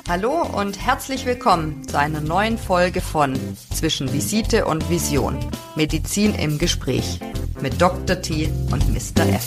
Hallo und herzlich willkommen zu einer neuen Folge von Zwischen Visite und Vision. Medizin im Gespräch mit Dr. T und Mr. F.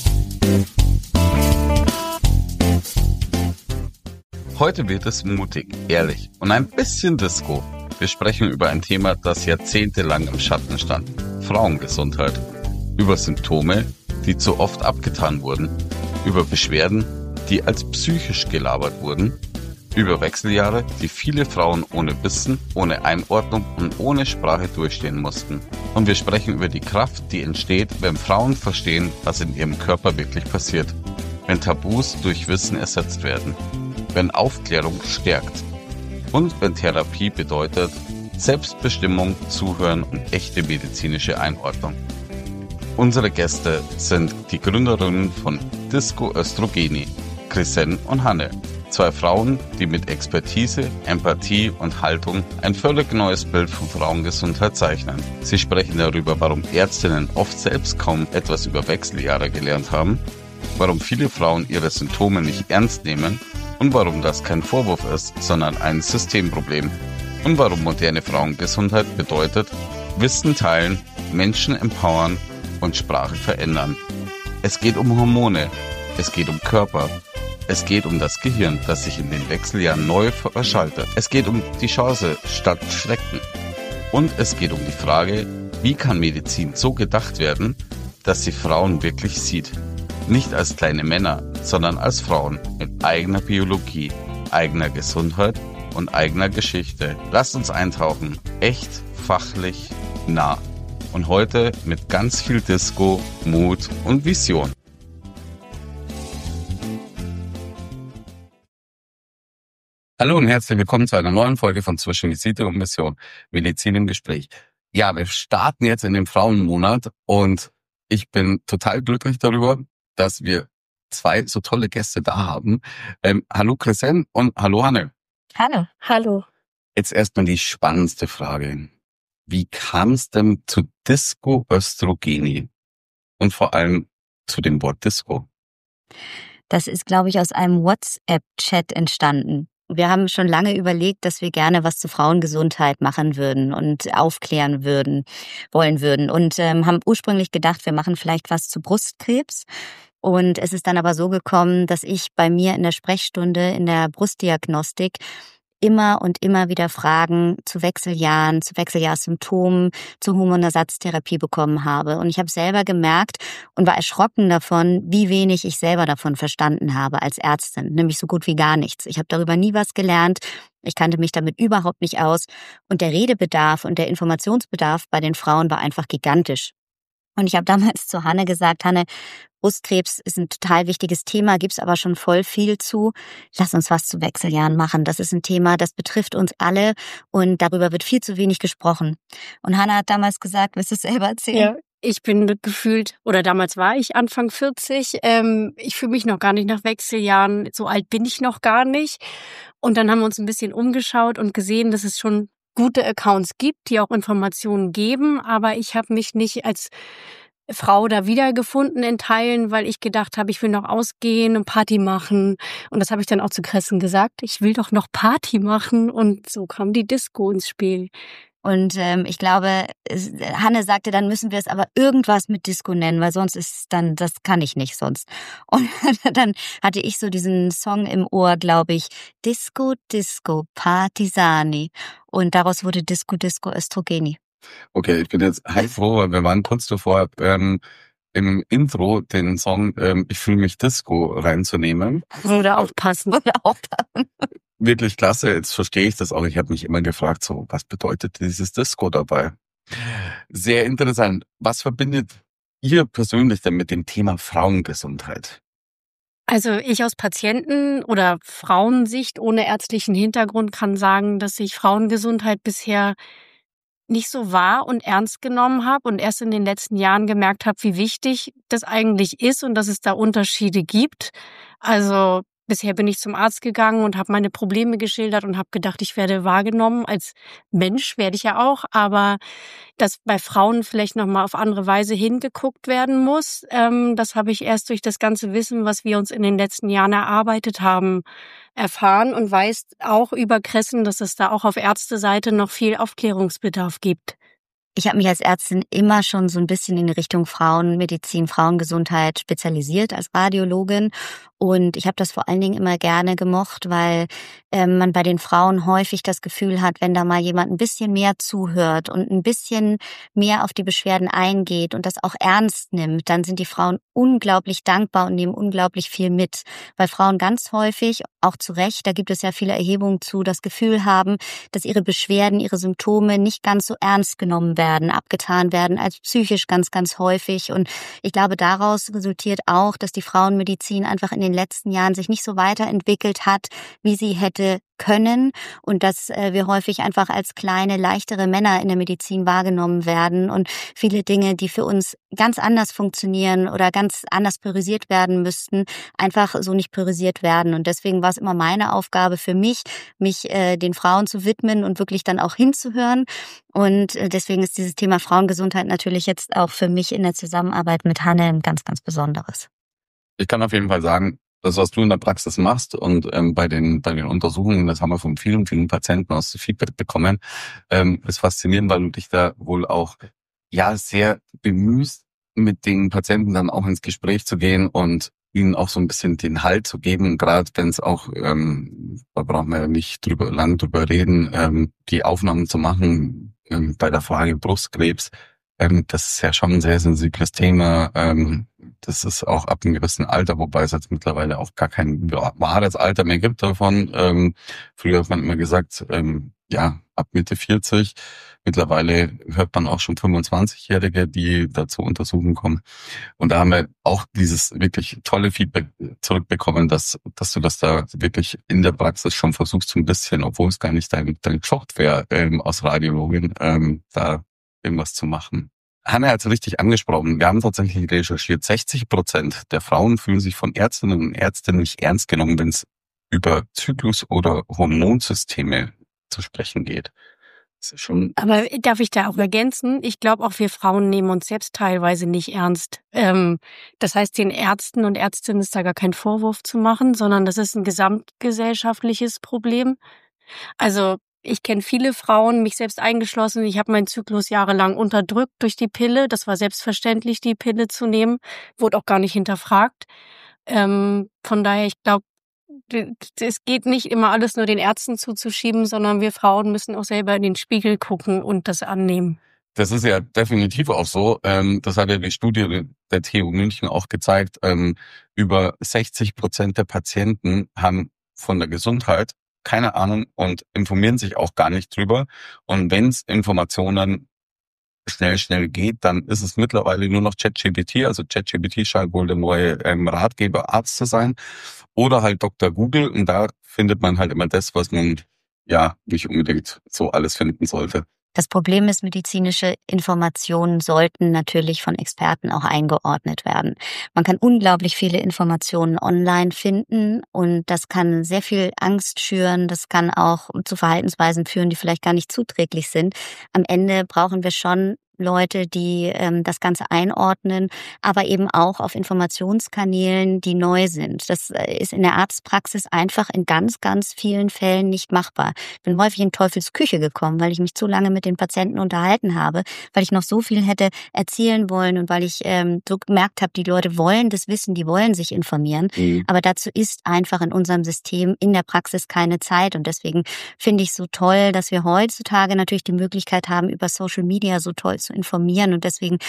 Heute wird es mutig, ehrlich und ein bisschen Disco. Wir sprechen über ein Thema, das jahrzehntelang im Schatten stand. Frauengesundheit. Über Symptome, die zu oft abgetan wurden. Über Beschwerden, die als psychisch gelabert wurden. Über Wechseljahre, die viele Frauen ohne Wissen, ohne Einordnung und ohne Sprache durchstehen mussten. Und wir sprechen über die Kraft, die entsteht, wenn Frauen verstehen, was in ihrem Körper wirklich passiert. Wenn Tabus durch Wissen ersetzt werden. Wenn Aufklärung stärkt. Und wenn Therapie bedeutet Selbstbestimmung, Zuhören und echte medizinische Einordnung. Unsere Gäste sind die Gründerinnen von Disco Östrogeni, Chrisen und Hanne. Zwei Frauen, die mit Expertise, Empathie und Haltung ein völlig neues Bild von Frauengesundheit zeichnen. Sie sprechen darüber, warum Ärztinnen oft selbst kaum etwas über Wechseljahre gelernt haben, warum viele Frauen ihre Symptome nicht ernst nehmen und warum das kein Vorwurf ist, sondern ein Systemproblem. Und warum moderne Frauengesundheit bedeutet, Wissen teilen, Menschen empowern und Sprache verändern. Es geht um Hormone, es geht um Körper, es geht um das Gehirn, das sich in den Wechseljahren neu verschaltet. Es geht um die Chance statt Schrecken. Und es geht um die Frage, wie kann Medizin so gedacht werden, dass sie Frauen wirklich sieht. Nicht als kleine Männer, sondern als Frauen mit eigener Biologie, eigener Gesundheit und eigener Geschichte. Lasst uns eintauchen. Echt, fachlich, nah. Und heute mit ganz viel Disco, Mut und Vision. Hallo und herzlich willkommen zu einer neuen Folge von Zwischen Visite und Mission. Medizin im Gespräch. Ja, wir starten jetzt in den Frauenmonat und ich bin total glücklich darüber, dass wir zwei so tolle Gäste da haben. Hallo Chrisen und hallo Hanne. Hallo. Hallo. Jetzt erstmal die spannendste Frage. Wie kam es denn zu Disco Östrogeni? Und vor allem zu dem Wort Disco? Das ist, glaube ich, aus einem WhatsApp-Chat entstanden. Wir haben schon lange überlegt, dass wir gerne was zur Frauengesundheit machen würden und aufklären wollen würden. Und haben ursprünglich gedacht, wir machen vielleicht was zu Brustkrebs. Und es ist dann aber so gekommen, dass ich bei mir in der Sprechstunde in der Brustdiagnostik immer und immer wieder Fragen zu Wechseljahren, zu Wechseljahrssymptomen, zur Hormonersatztherapie bekommen habe. Und ich habe selber gemerkt und war erschrocken davon, wie wenig ich selber davon verstanden habe als Ärztin, nämlich so gut wie gar nichts. Ich habe darüber nie was gelernt, ich kannte mich damit überhaupt nicht aus und der Redebedarf und der Informationsbedarf bei den Frauen war einfach gigantisch. Und ich habe damals zu Hanne gesagt, Hanne, Brustkrebs ist ein total wichtiges Thema, gibt's aber schon voll viel zu. Lass uns was zu Wechseljahren machen. Das ist ein Thema, das betrifft uns alle und darüber wird viel zu wenig gesprochen. Und Hanne hat damals gesagt, willst du es selber erzählen? Ja, ich bin gefühlt, oder damals war ich Anfang 40, ich fühle mich noch gar nicht nach Wechseljahren, so alt bin ich noch gar nicht. Und dann haben wir uns ein bisschen umgeschaut und gesehen, dass es schon gute Accounts gibt, die auch Informationen geben, aber ich habe mich nicht als Frau da wiedergefunden in Teilen, weil ich gedacht habe, ich will noch ausgehen und Party machen. Und das habe ich dann auch zu Chrisen gesagt, ich will doch noch Party machen. Und so kam die Disco ins Spiel. Und ich glaube, Hanne sagte, dann müssen wir es aber irgendwas mit Disco nennen, weil sonst das kann ich nicht sonst. Und dann hatte ich so diesen Song im Ohr, glaube ich, Disco, Disco, Partisani. Und daraus wurde Disco, Disco, Östrogeni. Okay, ich bin jetzt heilfroh, weil wir waren kurz davor, im Intro den Song Ich fühle mich Disco reinzunehmen. Würde aufpassen. Wirklich klasse, jetzt verstehe ich das auch. Ich habe mich immer gefragt, so was bedeutet dieses Disco dabei? Sehr interessant. Was verbindet ihr persönlich denn mit dem Thema Frauengesundheit? Also ich aus Patienten- oder Frauensicht ohne ärztlichen Hintergrund kann sagen, dass ich Frauengesundheit bisher nicht so wahr und ernst genommen habe und erst in den letzten Jahren gemerkt habe, wie wichtig das eigentlich ist und dass es da Unterschiede gibt. Also bisher bin ich zum Arzt gegangen und habe meine Probleme geschildert und habe gedacht, ich werde wahrgenommen. Als Mensch werde ich ja auch, aber dass bei Frauen vielleicht nochmal auf andere Weise hingeguckt werden muss, das habe ich erst durch das ganze Wissen, was wir uns in den letzten Jahren erarbeitet haben, erfahren und weiß auch über Kressen, dass es da auch auf Ärzteseite noch viel Aufklärungsbedarf gibt. Ich habe mich als Ärztin immer schon so ein bisschen in die Richtung Frauenmedizin, Frauengesundheit spezialisiert als Radiologin. Und ich habe das vor allen Dingen immer gerne gemocht, weil man bei den Frauen häufig das Gefühl hat, wenn da mal jemand ein bisschen mehr zuhört und ein bisschen mehr auf die Beschwerden eingeht und das auch ernst nimmt, dann sind die Frauen unglaublich dankbar und nehmen unglaublich viel mit. Weil Frauen ganz häufig, auch zu Recht, da gibt es ja viele Erhebungen zu, das Gefühl haben, dass ihre Beschwerden, ihre Symptome nicht ganz so ernst genommen werden, abgetan werden als psychisch ganz, ganz häufig. Und ich glaube, daraus resultiert auch, dass die Frauenmedizin einfach in den letzten Jahren sich nicht so weiterentwickelt hat, wie sie hätte können und dass wir häufig einfach als kleine, leichtere Männer in der Medizin wahrgenommen werden und viele Dinge, die für uns ganz anders funktionieren oder ganz anders priorisiert werden müssten, einfach so nicht priorisiert werden. Und deswegen war es immer meine Aufgabe für mich den Frauen zu widmen und wirklich dann auch hinzuhören. Und deswegen ist dieses Thema Frauengesundheit natürlich jetzt auch für mich in der Zusammenarbeit mit Hanne ein ganz, ganz Besonderes. Ich kann auf jeden Fall sagen, das, was du in der Praxis machst und bei den Untersuchungen, das haben wir von vielen, vielen Patienten aus Feedback bekommen, ist faszinierend, weil du dich da wohl auch sehr bemühst, mit den Patienten dann auch ins Gespräch zu gehen und ihnen auch so ein bisschen den Halt zu geben, gerade wenn es auch, da brauchen wir ja nicht lang drüber reden, die Aufnahmen zu machen bei der Frage Brustkrebs. Das ist ja schon ein sehr sensibles Thema. Das ist auch ab einem gewissen Alter, wobei es jetzt mittlerweile auch gar kein wahres Alter mehr gibt davon. Früher hat man immer gesagt, ab Mitte 40. Mittlerweile hört man auch schon 25-Jährige, die dazu Untersuchungen kommen. Und da haben wir auch dieses wirklich tolle Feedback zurückbekommen, dass du das da wirklich in der Praxis schon versuchst, so ein bisschen, obwohl es gar nicht dein Job wäre, aus Radiologin, da irgendwas zu machen. Hanne hat es richtig angesprochen. Wir haben tatsächlich recherchiert, 60% der Frauen fühlen sich von Ärztinnen und Ärzten nicht ernst genommen, wenn es über Zyklus- oder Hormonsysteme zu sprechen geht. Das ist schon. Aber darf ich da auch ergänzen? Ich glaube, auch wir Frauen nehmen uns selbst teilweise nicht ernst. Das heißt, den Ärzten und Ärztinnen ist da gar kein Vorwurf zu machen, sondern das ist ein gesamtgesellschaftliches Problem. Also ich kenne viele Frauen, mich selbst eingeschlossen. Ich habe meinen Zyklus jahrelang unterdrückt durch die Pille. Das war selbstverständlich, die Pille zu nehmen. Wurde auch gar nicht hinterfragt. Von daher, ich glaube, es geht nicht immer alles nur den Ärzten zuzuschieben, sondern wir Frauen müssen auch selber in den Spiegel gucken und das annehmen. Das ist ja definitiv auch so. Das hat ja die Studie der TU München auch gezeigt. Über 60% der Patienten haben von der Gesundheit keine Ahnung und informieren sich auch gar nicht drüber. Und wenn es Informationen schnell geht, dann ist es mittlerweile nur noch ChatGPT. Also ChatGPT scheint wohl der neue Ratgeber, Arzt zu sein. Oder halt Dr. Google. Und da findet man halt immer das, was man nicht unbedingt so alles finden sollte. Das Problem ist, medizinische Informationen sollten natürlich von Experten auch eingeordnet werden. Man kann unglaublich viele Informationen online finden und das kann sehr viel Angst schüren. Das kann auch zu Verhaltensweisen führen, die vielleicht gar nicht zuträglich sind. Am Ende brauchen wir schon Leute, die das Ganze einordnen, aber eben auch auf Informationskanälen, die neu sind. Das ist in der Arztpraxis einfach in ganz, ganz vielen Fällen nicht machbar. Ich bin häufig in Teufelsküche gekommen, weil ich mich zu lange mit den Patienten unterhalten habe, weil ich noch so viel hätte erzählen wollen und weil ich so gemerkt habe, die Leute wollen das wissen, die wollen sich informieren. Aber dazu ist einfach in unserem System in der Praxis keine Zeit. Und deswegen finde ich so toll, dass wir heutzutage natürlich die Möglichkeit haben, über Social Media so toll zu informieren. Und deswegen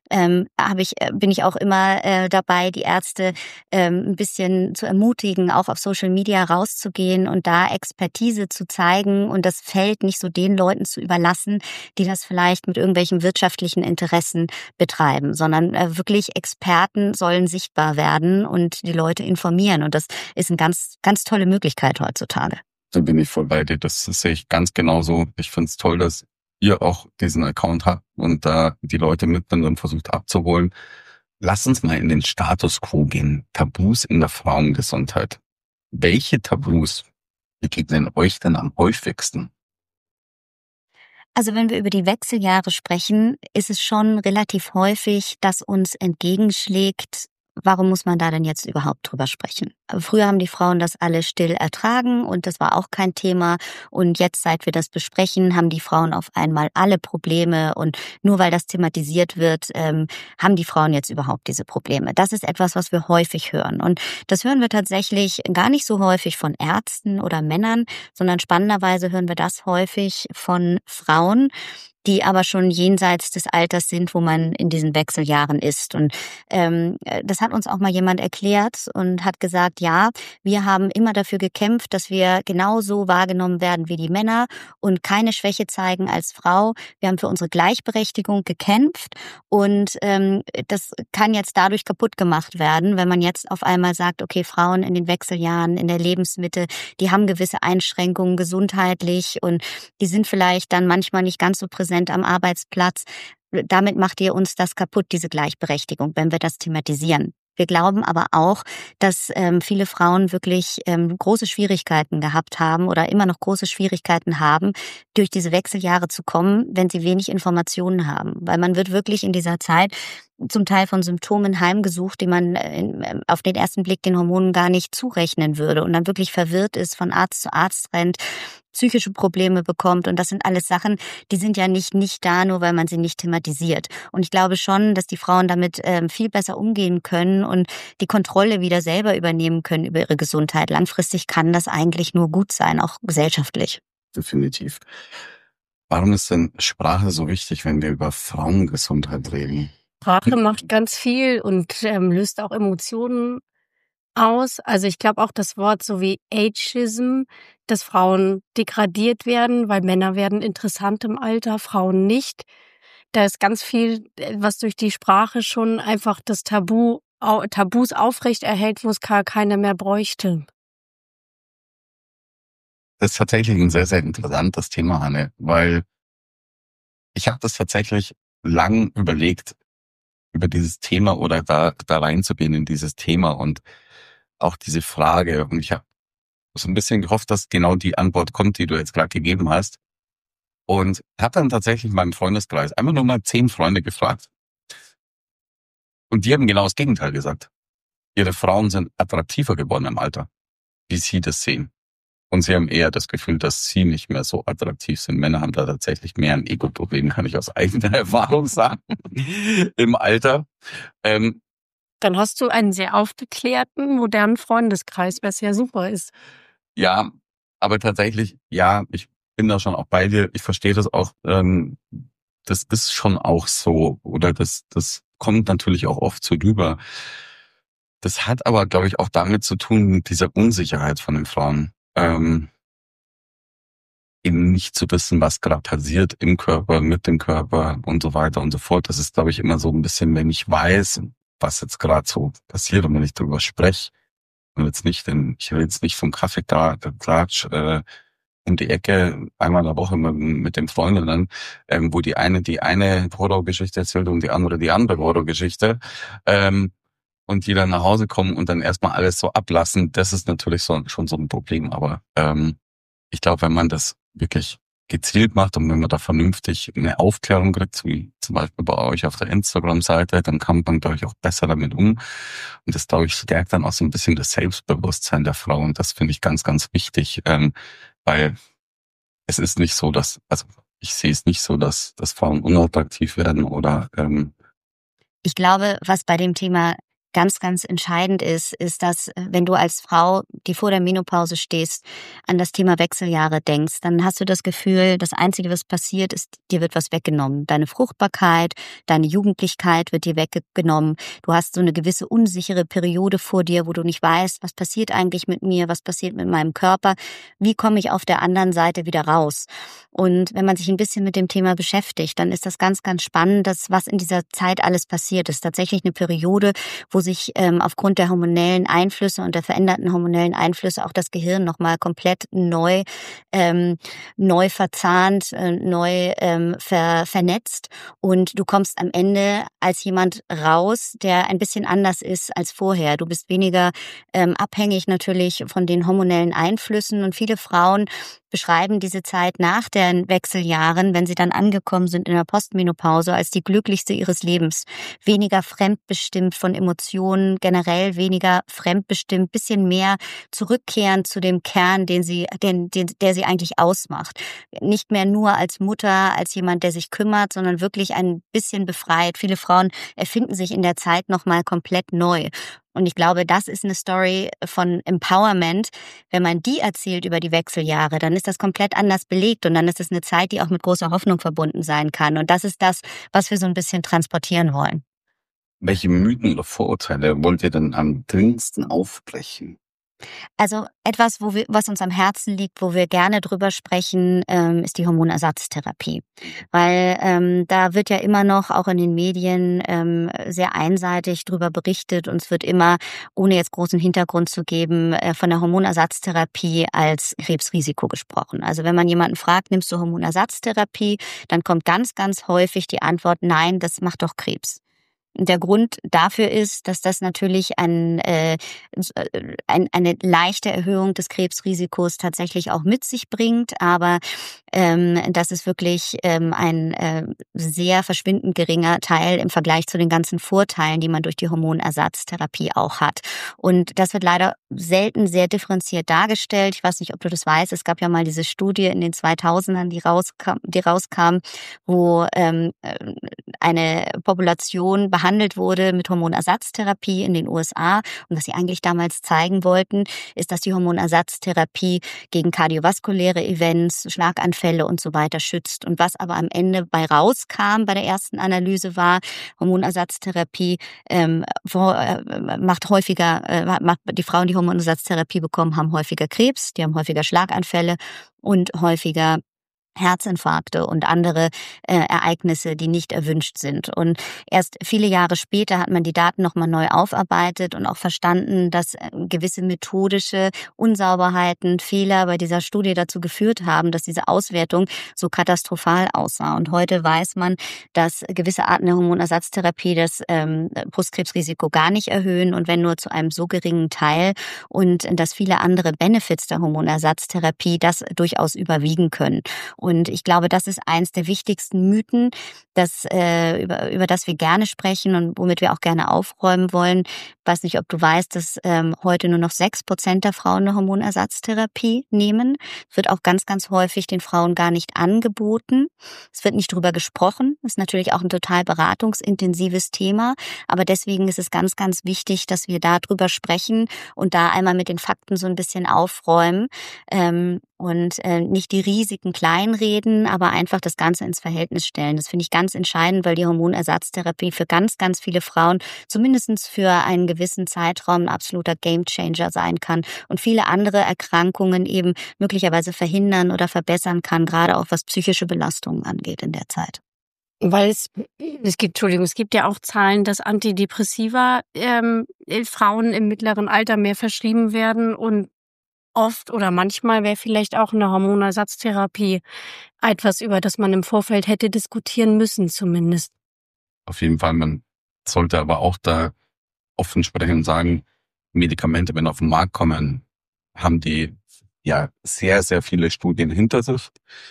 bin ich auch immer dabei, die Ärzte ein bisschen zu ermutigen, auch auf Social Media rauszugehen und da Expertise zu zeigen und das Feld nicht so den Leuten zu überlassen, die das vielleicht mit irgendwelchen wirtschaftlichen Interessen betreiben, sondern wirklich Experten sollen sichtbar werden und die Leute informieren. Und das ist eine ganz, ganz tolle Möglichkeit heutzutage. Da bin ich voll bei dir. Das sehe ich ganz genauso. Ich finde es toll, dass ihr auch diesen Account habt und da die Leute mitnimmt und versucht abzuholen. Lass uns mal in den Status quo gehen. Tabus in der Frauengesundheit. Welche Tabus begegnen euch denn am häufigsten? Also wenn wir über die Wechseljahre sprechen, ist es schon relativ häufig, dass uns entgegenschlägt, warum muss man da denn jetzt überhaupt drüber sprechen? Früher haben die Frauen das alle still ertragen und das war auch kein Thema. Und jetzt, seit wir das besprechen, haben die Frauen auf einmal alle Probleme. Und nur weil das thematisiert wird, haben die Frauen jetzt überhaupt diese Probleme. Das ist etwas, was wir häufig hören. Und das hören wir tatsächlich gar nicht so häufig von Ärzten oder Männern, sondern spannenderweise hören wir das häufig von Frauen, die aber schon jenseits des Alters sind, wo man in diesen Wechseljahren ist. Und das hat uns auch mal jemand erklärt und hat gesagt, ja, wir haben immer dafür gekämpft, dass wir genauso wahrgenommen werden wie die Männer und keine Schwäche zeigen als Frau. Wir haben für unsere Gleichberechtigung gekämpft und das kann jetzt dadurch kaputt gemacht werden, wenn man jetzt auf einmal sagt, okay, Frauen in den Wechseljahren, in der Lebensmitte, die haben gewisse Einschränkungen gesundheitlich und die sind vielleicht dann manchmal nicht ganz so präsent am Arbeitsplatz. Damit macht ihr uns das kaputt, diese Gleichberechtigung, wenn wir das thematisieren. Wir glauben aber auch, dass viele Frauen wirklich große Schwierigkeiten gehabt haben oder immer noch große Schwierigkeiten haben, durch diese Wechseljahre zu kommen, wenn sie wenig Informationen haben. Weil man wird wirklich in dieser Zeit zum Teil von Symptomen heimgesucht, die man auf den ersten Blick den Hormonen gar nicht zurechnen würde und dann wirklich verwirrt ist, von Arzt zu Arzt rennt, psychische Probleme bekommt. Und das sind alles Sachen, die sind ja nicht da, nur weil man sie nicht thematisiert. Und ich glaube schon, dass die Frauen damit viel besser umgehen können und die Kontrolle wieder selber übernehmen können über ihre Gesundheit. Langfristig kann das eigentlich nur gut sein, auch gesellschaftlich. Definitiv. Warum ist denn Sprache so wichtig, wenn wir über Frauengesundheit reden? Sprache macht ganz viel und löst auch Emotionen aus. Also ich glaube auch das Wort so wie Ageism, dass Frauen degradiert werden, weil Männer werden interessant im Alter, Frauen nicht. Da ist ganz viel, was durch die Sprache schon einfach das Tabus aufrechterhält, wo es gar keiner mehr bräuchte. Das ist tatsächlich ein sehr, sehr interessantes Thema, Anne, weil ich habe das tatsächlich lang überlegt, über dieses Thema oder da reinzugehen in dieses Thema und auch diese Frage. Und ich habe so ein bisschen gehofft, dass genau die Antwort kommt, die du jetzt gerade gegeben hast. Und habe dann tatsächlich in meinem Freundeskreis einfach nur mal 10 Freunde gefragt. Und die haben genau das Gegenteil gesagt. Ihre Frauen sind attraktiver geworden im Alter, wie sie das sehen. Und sie haben eher das Gefühl, dass sie nicht mehr so attraktiv sind. Männer haben da tatsächlich mehr ein Ego-Problem, kann ich aus eigener Erfahrung sagen, im Alter. Dann hast du einen sehr aufgeklärten, modernen Freundeskreis, was ja super ist. Ja, aber tatsächlich, ja, ich bin da schon auch bei dir. Ich verstehe das auch. Das ist schon auch so. Oder das kommt natürlich auch oft so rüber. Das hat aber, glaube ich, auch damit zu tun, mit dieser Unsicherheit von den Frauen. Eben nicht zu wissen, was gerade passiert im Körper, mit dem Körper und so weiter und so fort. Das ist, glaube ich, immer so ein bisschen, wenn ich weiß, was jetzt gerade so passiert und wenn ich darüber spreche und ich rede jetzt nicht vom Kaffee da Klatsch um die Ecke einmal in der Woche mit den Freundinnen, wo die eine Horrorgeschichte erzählt und die andere Horrorgeschichte. Und die dann nach Hause kommen und dann erstmal alles so ablassen, das ist natürlich schon so ein Problem. Aber ich glaube, wenn man das wirklich gezielt macht und wenn man da vernünftig eine Aufklärung kriegt, wie zum Beispiel bei euch auf der Instagram-Seite, dann kann man, glaube ich, auch besser damit um. Und das, glaube ich, stärkt dann auch so ein bisschen das Selbstbewusstsein der Frau. Und das finde ich ganz, ganz wichtig, weil es ist nicht so, ich sehe es nicht so, dass Frauen unattraktiv werden oder Ich glaube, was bei dem Thema ganz, ganz entscheidend ist, dass wenn du als Frau, die vor der Menopause stehst, an das Thema Wechseljahre denkst, dann hast du das Gefühl, das Einzige, was passiert ist, dir wird was weggenommen. Deine Fruchtbarkeit, deine Jugendlichkeit wird dir weggenommen. Du hast so eine gewisse unsichere Periode vor dir, wo du nicht weißt, was passiert eigentlich mit mir, was passiert mit meinem Körper, wie komme ich auf der anderen Seite wieder raus. Und wenn man sich ein bisschen mit dem Thema beschäftigt, dann ist das ganz, ganz spannend, was in dieser Zeit alles passiert ist. Tatsächlich eine Periode, wo sich aufgrund der hormonellen Einflüsse und der veränderten hormonellen Einflüsse auch das Gehirn nochmal komplett neu verzahnt, vernetzt. Und du kommst am Ende als jemand raus, der ein bisschen anders ist als vorher. Du bist weniger abhängig natürlich von den hormonellen Einflüssen. Und viele Frauen beschreiben diese Zeit nach den Wechseljahren, wenn sie dann angekommen sind in der Postmenopause, als die glücklichste ihres Lebens. Weniger fremdbestimmt von Emotionen, generell weniger fremdbestimmt, bisschen mehr zurückkehren zu dem Kern, der sie eigentlich ausmacht. Nicht mehr nur als Mutter, als jemand, der sich kümmert, sondern wirklich ein bisschen befreit. Viele Frauen erfinden sich in der Zeit nochmal komplett neu. Und ich glaube, das ist eine Story von Empowerment. Wenn man die erzählt über die Wechseljahre, dann ist das komplett anders belegt und dann ist es eine Zeit, die auch mit großer Hoffnung verbunden sein kann. Und das ist das, was wir so ein bisschen transportieren wollen. Welche Mythen oder Vorurteile wollt ihr denn am dringendsten aufbrechen? Also etwas, was uns am Herzen liegt, wo wir gerne drüber sprechen, ist die Hormonersatztherapie. Weil da wird ja immer noch, auch in den Medien, sehr einseitig drüber berichtet und es wird immer, ohne jetzt großen Hintergrund zu geben, von der Hormonersatztherapie als Krebsrisiko gesprochen. Also wenn man jemanden fragt, nimmst du Hormonersatztherapie, dann kommt ganz, ganz häufig die Antwort, nein, das macht doch Krebs. Der Grund dafür ist, dass das natürlich eine leichte Erhöhung des Krebsrisikos tatsächlich auch mit sich bringt, aber das ist wirklich ein sehr verschwindend geringer Teil im Vergleich zu den ganzen Vorteilen, die man durch die Hormonersatztherapie auch hat. Und das wird leider selten sehr differenziert dargestellt. Ich weiß nicht, ob du das weißt. Es gab ja mal diese Studie in den 2000ern, die rauskam, wo eine Population behandelt wurde mit Hormonersatztherapie in den USA. Und was sie eigentlich damals zeigen wollten, ist, dass die Hormonersatztherapie gegen kardiovaskuläre Events, Schlaganfälle und so weiter schützt. Und was aber am Ende rauskam bei der ersten Analyse war, Hormonersatztherapie macht die Frauen, die Hormonersatztherapie bekommen, haben häufiger Krebs, die haben häufiger Schlaganfälle und häufiger Herzinfarkte und andere Ereignisse, die nicht erwünscht sind. Und erst viele Jahre später hat man die Daten nochmal neu aufarbeitet und auch verstanden, dass gewisse methodische Unsauberheiten, Fehler bei dieser Studie dazu geführt haben, dass diese Auswertung so katastrophal aussah. Und heute weiß man, dass gewisse Arten der Hormonersatztherapie das Brustkrebsrisiko gar nicht erhöhen und wenn nur zu einem so geringen Teil und dass viele andere Benefits der Hormonersatztherapie das durchaus überwiegen können. Und ich glaube, das ist eins der wichtigsten Mythen, über das wir gerne sprechen und womit wir auch gerne aufräumen wollen. Ich weiß nicht, ob du weißt, dass heute nur noch 6% der Frauen eine Hormonersatztherapie nehmen. Es wird auch ganz, ganz häufig den Frauen gar nicht angeboten. Es wird nicht drüber gesprochen. Das ist natürlich auch ein total beratungsintensives Thema. Aber deswegen ist es ganz, ganz wichtig, dass wir da drüber sprechen und da einmal mit den Fakten so ein bisschen aufräumen. Und nicht die Risiken kleinreden, aber einfach das Ganze ins Verhältnis stellen. Das finde ich ganz entscheidend, weil die Hormonersatztherapie für ganz, ganz viele Frauen zumindest für einen gewissen Zeitraum ein absoluter Gamechanger sein kann und viele andere Erkrankungen eben möglicherweise verhindern oder verbessern kann, gerade auch was psychische Belastungen angeht in der Zeit. Weil es gibt ja auch Zahlen, dass Antidepressiva Frauen im mittleren Alter mehr verschrieben werden und oft oder manchmal wäre vielleicht auch eine Hormonersatztherapie etwas, über das man im Vorfeld hätte diskutieren müssen zumindest. Auf jeden Fall, man sollte aber auch da offen sprechen und sagen, Medikamente, wenn auf den Markt kommen, haben die ja sehr, sehr viele Studien hinter sich,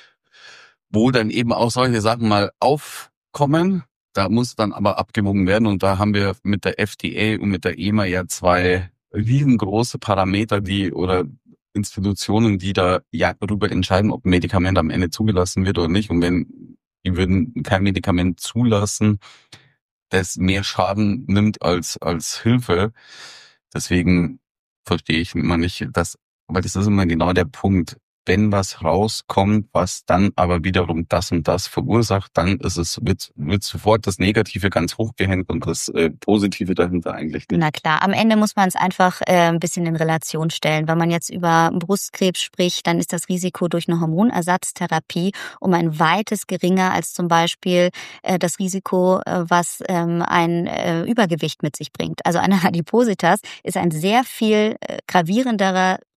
wo dann eben auch solche Sachen mal aufkommen. Da muss dann aber abgewogen werden und da haben wir mit der FDA und mit der EMA ja zwei riesengroße Parameter, oder Institutionen, die da ja darüber entscheiden, ob ein Medikament am Ende zugelassen wird oder nicht. Und wenn die würden kein Medikament zulassen, das mehr Schaden nimmt als Hilfe. Deswegen verstehe ich immer nicht, aber das ist immer genau der Punkt. Wenn was rauskommt, was dann aber wiederum das und das verursacht, dann wird sofort das Negative ganz hochgehängt und das Positive dahinter eigentlich nicht. Na klar, am Ende muss man es einfach ein bisschen in Relation stellen. Wenn man jetzt über Brustkrebs spricht, dann ist das Risiko durch eine Hormonersatztherapie um ein weites geringer als zum Beispiel das Risiko, was ein Übergewicht mit sich bringt. Also eine Adipositas ist ein sehr viel gravierenderer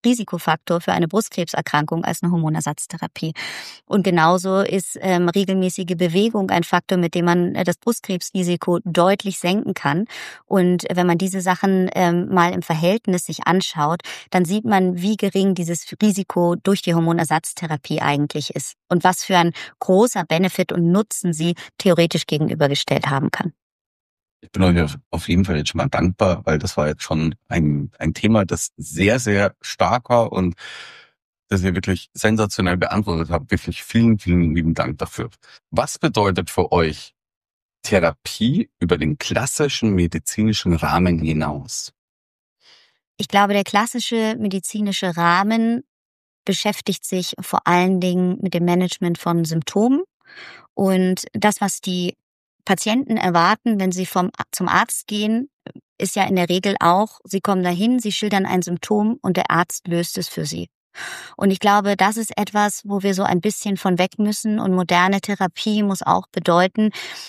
Risikofaktor für eine Brustkrebserkrankung als eine Hormonersatztherapie. Und genauso ist regelmäßige Bewegung ein Faktor, mit dem man das Brustkrebsrisiko deutlich senken kann. Und wenn man diese Sachen mal im Verhältnis sich anschaut, dann sieht man, wie gering dieses Risiko durch die Hormonersatztherapie eigentlich ist und was für ein großer Benefit und Nutzen sie theoretisch gegenübergestellt haben kann. Ich bin euch auf jeden Fall jetzt schon mal dankbar, weil das war jetzt schon ein Thema, das sehr, sehr stark war und das ihr wirklich sensationell beantwortet habt. Wirklich vielen, vielen lieben Dank dafür. Was bedeutet für euch Therapie über den klassischen medizinischen Rahmen hinaus? Ich glaube, der klassische medizinische Rahmen beschäftigt sich vor allen Dingen mit dem Management von Symptomen. Und das, was die Patienten erwarten, wenn sie zum Arzt gehen, ist ja in der Regel auch, sie kommen dahin, sie schildern ein Symptom und der Arzt löst es für sie. Und ich glaube, das ist etwas, wo wir so ein bisschen von weg müssen. Und moderne Therapie muss auch bedeuten,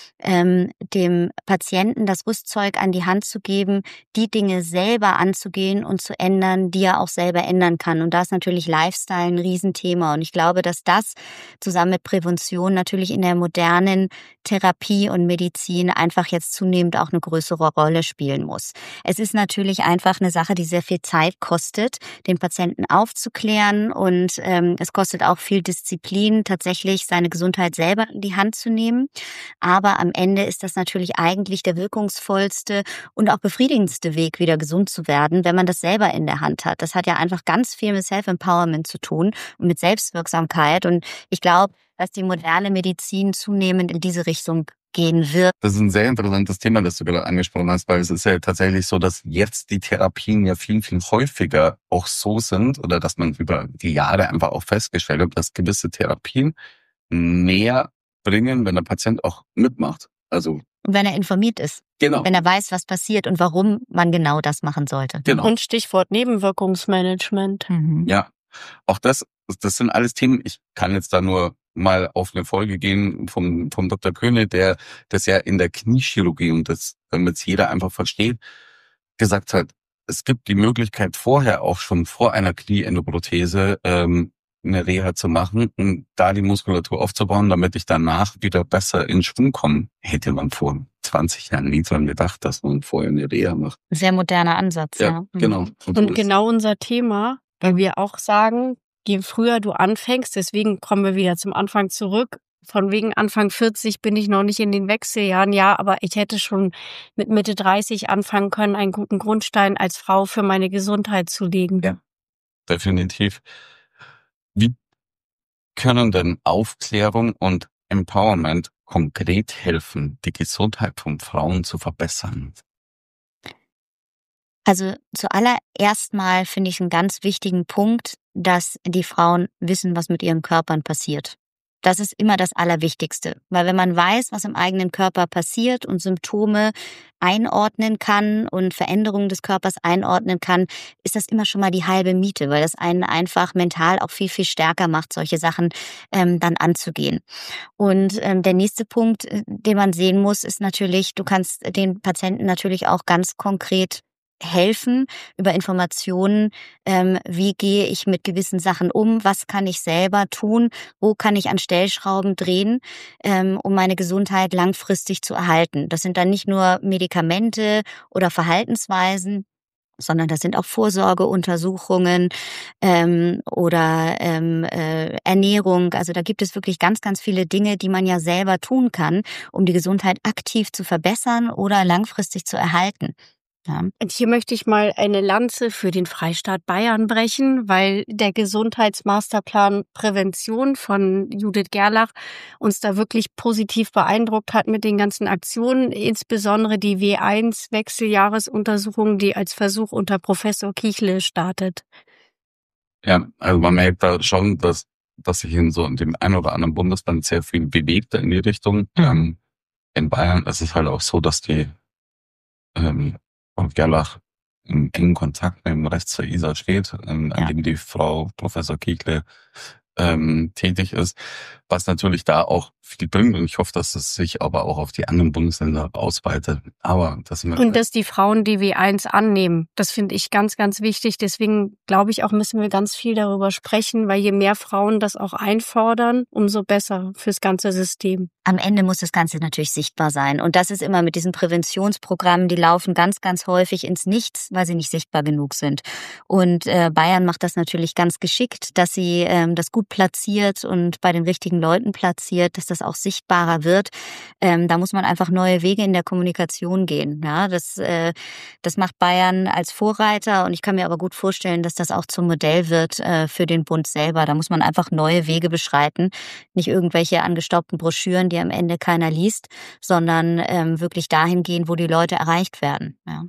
dem Patienten das Rüstzeug an die Hand zu geben, die Dinge selber anzugehen und zu ändern, die er auch selber ändern kann. Und da ist natürlich Lifestyle ein Riesenthema. Und ich glaube, dass das zusammen mit Prävention natürlich in der modernen Therapie und Medizin einfach jetzt zunehmend auch eine größere Rolle spielen muss. Es ist natürlich einfach eine Sache, die sehr viel Zeit kostet, den Patienten aufzuklären. Und es kostet auch viel Disziplin, tatsächlich seine Gesundheit selber in die Hand zu nehmen. Aber am Ende ist das natürlich eigentlich der wirkungsvollste und auch befriedigendste Weg, wieder gesund zu werden, wenn man das selber in der Hand hat. Das hat ja einfach ganz viel mit Self-Empowerment zu tun und mit Selbstwirksamkeit. Und ich glaube, dass die moderne Medizin zunehmend in diese Richtung gehen wird. Das ist ein sehr interessantes Thema, das du gerade angesprochen hast, weil es ist ja tatsächlich so, dass jetzt die Therapien ja viel, viel häufiger auch so sind oder dass man über die Jahre einfach auch festgestellt hat, dass gewisse Therapien mehr bringen, wenn der Patient auch mitmacht. Also und wenn er informiert ist. Genau. Wenn er weiß, was passiert und warum man genau das machen sollte. Genau. Und Stichwort Nebenwirkungsmanagement. Ja, auch das sind alles Themen. Ich kann jetzt da nur mal auf eine Folge gehen vom Dr. Köhne, der das ja in der Kniechirurgie und das, damit es jeder einfach versteht, gesagt hat, es gibt die Möglichkeit vorher auch schon vor einer Knieendoprothese eine Reha zu machen und da die Muskulatur aufzubauen, damit ich danach wieder besser in Schwung komme. Hätte man vor 20 Jahren nie dran gedacht, dass man vorher eine Reha macht. Sehr moderner Ansatz, ja. Genau. Und genau unser Thema, weil wir auch sagen, je früher du anfängst, deswegen kommen wir wieder zum Anfang zurück, von wegen Anfang 40 bin ich noch nicht in den Wechseljahren, ja, aber ich hätte schon mit Mitte 30 anfangen können, einen guten Grundstein als Frau für meine Gesundheit zu legen. Ja, definitiv. Wie können denn Aufklärung und Empowerment konkret helfen, die Gesundheit von Frauen zu verbessern? Also zuallererst mal finde ich einen ganz wichtigen Punkt, dass die Frauen wissen, was mit ihren Körpern passiert. Das ist immer das Allerwichtigste, weil wenn man weiß, was im eigenen Körper passiert und Symptome einordnen kann und Veränderungen des Körpers einordnen kann, ist das immer schon mal die halbe Miete, weil das einen einfach mental auch viel, viel stärker macht, solche Sachen dann anzugehen. Und der nächste Punkt, den man sehen muss, ist natürlich, du kannst den Patienten natürlich auch ganz konkret helfen über Informationen, wie gehe ich mit gewissen Sachen um, was kann ich selber tun, wo kann ich an Stellschrauben drehen, um meine Gesundheit langfristig zu erhalten. Das sind dann nicht nur Medikamente oder Verhaltensweisen, sondern das sind auch Vorsorgeuntersuchungen oder Ernährung. Also da gibt es wirklich ganz, ganz viele Dinge, die man ja selber tun kann, um die Gesundheit aktiv zu verbessern oder langfristig zu erhalten. Ja. Und hier möchte ich mal eine Lanze für den Freistaat Bayern brechen, weil der Gesundheitsmasterplan Prävention von Judith Gerlach uns da wirklich positiv beeindruckt hat mit den ganzen Aktionen, insbesondere die W1-Wechseljahresuntersuchung, die als Versuch unter Professor Kichle startet. Ja, also man merkt da schon, dass sich in so in dem einen oder anderen Bundesland sehr viel bewegt in die Richtung. In Bayern ist es halt auch so, dass die Frau Gerlach in engen Kontakt mit dem Rechtsver ISA steht, an dem die Frau Professor Kichle tätig ist, was natürlich da auch viel bringt. Und ich hoffe, dass es sich aber auch auf die anderen Bundesländer ausweitet. Aber und dass die Frauen die W1 annehmen, das finde ich ganz, ganz wichtig. Deswegen glaube ich auch, müssen wir ganz viel darüber sprechen, weil je mehr Frauen das auch einfordern, umso besser fürs ganze System. Am Ende muss das Ganze natürlich sichtbar sein. Und das ist immer mit diesen Präventionsprogrammen, die laufen ganz, ganz häufig ins Nichts, weil sie nicht sichtbar genug sind. Und Bayern macht das natürlich ganz geschickt, dass sie das gut platziert und bei den richtigen Leuten platziert, dass das auch sichtbarer wird. Da muss man einfach neue Wege in der Kommunikation gehen. Ja, das macht Bayern als Vorreiter und ich kann mir aber gut vorstellen, dass das auch zum Modell wird für den Bund selber. Da muss man einfach neue Wege beschreiten, nicht irgendwelche angestaubten Broschüren, die am Ende keiner liest, sondern wirklich dahin gehen, wo die Leute erreicht werden. Ja.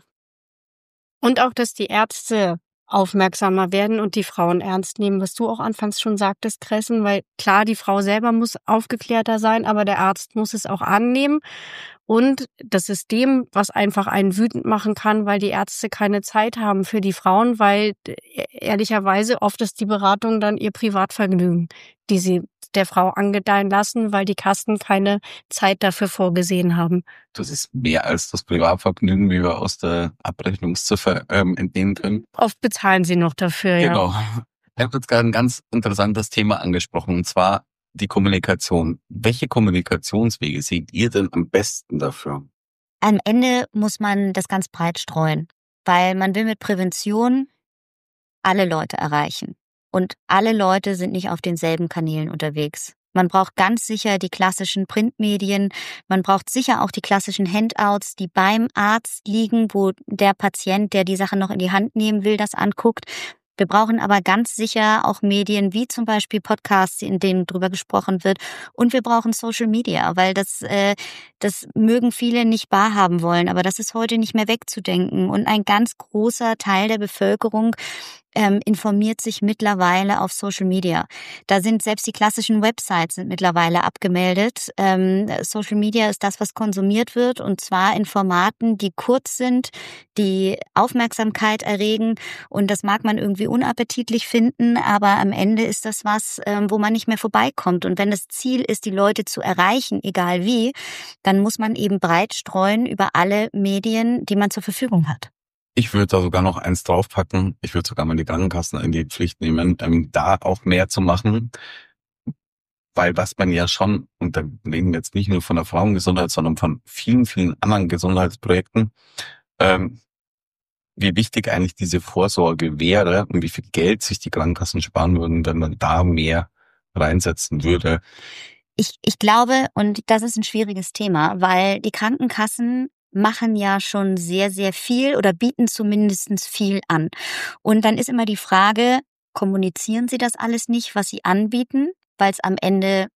Und auch, dass die Ärzte aufmerksamer werden und die Frauen ernst nehmen, was du auch anfangs schon sagtest, Kressen, weil klar, die Frau selber muss aufgeklärter sein, aber der Arzt muss es auch annehmen. Und das System, was einfach einen wütend machen kann, weil die Ärzte keine Zeit haben für die Frauen, weil ehrlicherweise oft ist die Beratung dann ihr Privatvergnügen, die sie der Frau angedeihen lassen, weil die Kassen keine Zeit dafür vorgesehen haben. Das ist mehr als das Privatvergnügen, wie wir aus der Abrechnungsziffer entnehmen können. Oft bezahlen sie noch dafür, genau. Ja. Ich habe jetzt gerade ein ganz interessantes Thema angesprochen, und zwar die Kommunikation. Welche Kommunikationswege seht ihr denn am besten dafür? Am Ende muss man das ganz breit streuen, weil man will mit Prävention alle Leute erreichen. Und alle Leute sind nicht auf denselben Kanälen unterwegs. Man braucht ganz sicher die klassischen Printmedien. Man braucht sicher auch die klassischen Handouts, die beim Arzt liegen, wo der Patient, der die Sache noch in die Hand nehmen will, das anguckt. Wir brauchen aber ganz sicher auch Medien wie zum Beispiel Podcasts, in denen drüber gesprochen wird. Und wir brauchen Social Media, weil das mögen viele nicht wahrhaben wollen. Aber das ist heute nicht mehr wegzudenken. Und ein ganz großer Teil der Bevölkerung informiert sich mittlerweile auf Social Media. Da sind selbst die klassischen Websites sind mittlerweile abgemeldet. Social Media ist das, was konsumiert wird, und zwar in Formaten, die kurz sind, die Aufmerksamkeit erregen, und das mag man irgendwie unappetitlich finden, aber am Ende ist das was, wo man nicht mehr vorbeikommt. Und wenn das Ziel ist, die Leute zu erreichen, egal wie, dann muss man eben breit streuen über alle Medien, die man zur Verfügung hat. Ich würde da sogar noch eins draufpacken. Ich würde sogar mal die Krankenkassen in die Pflicht nehmen, da auch mehr zu machen. Weil was man ja schon, und da reden wir jetzt nicht nur von der Frauengesundheit, sondern von vielen, vielen anderen Gesundheitsprojekten, wie wichtig eigentlich diese Vorsorge wäre und wie viel Geld sich die Krankenkassen sparen würden, wenn man da mehr reinsetzen würde. Ich glaube, und das ist ein schwieriges Thema, weil die Krankenkassen machen ja schon sehr, sehr viel oder bieten zumindest viel an. Und dann ist immer die Frage, kommunizieren sie das alles nicht, was sie anbieten, weil es am Ende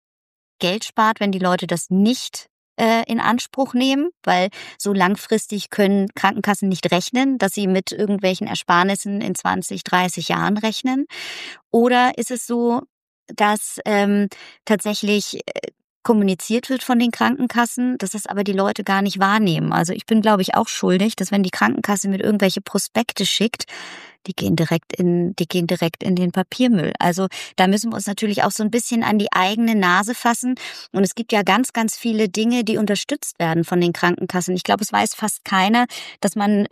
Geld spart, wenn die Leute das nicht in Anspruch nehmen, weil so langfristig können Krankenkassen nicht rechnen, dass sie mit irgendwelchen Ersparnissen in 20, 30 Jahren rechnen. Oder ist es so, dass tatsächlich kommuniziert wird von den Krankenkassen, dass es aber die Leute gar nicht wahrnehmen. Also ich bin, glaube ich, auch schuldig, dass wenn die Krankenkasse mit irgendwelche Prospekte schickt, die gehen direkt in den Papiermüll. Also da müssen wir uns natürlich auch so ein bisschen an die eigene Nase fassen. Und es gibt ja ganz, ganz viele Dinge, die unterstützt werden von den Krankenkassen. Ich glaube, es weiß fast keiner, dass man,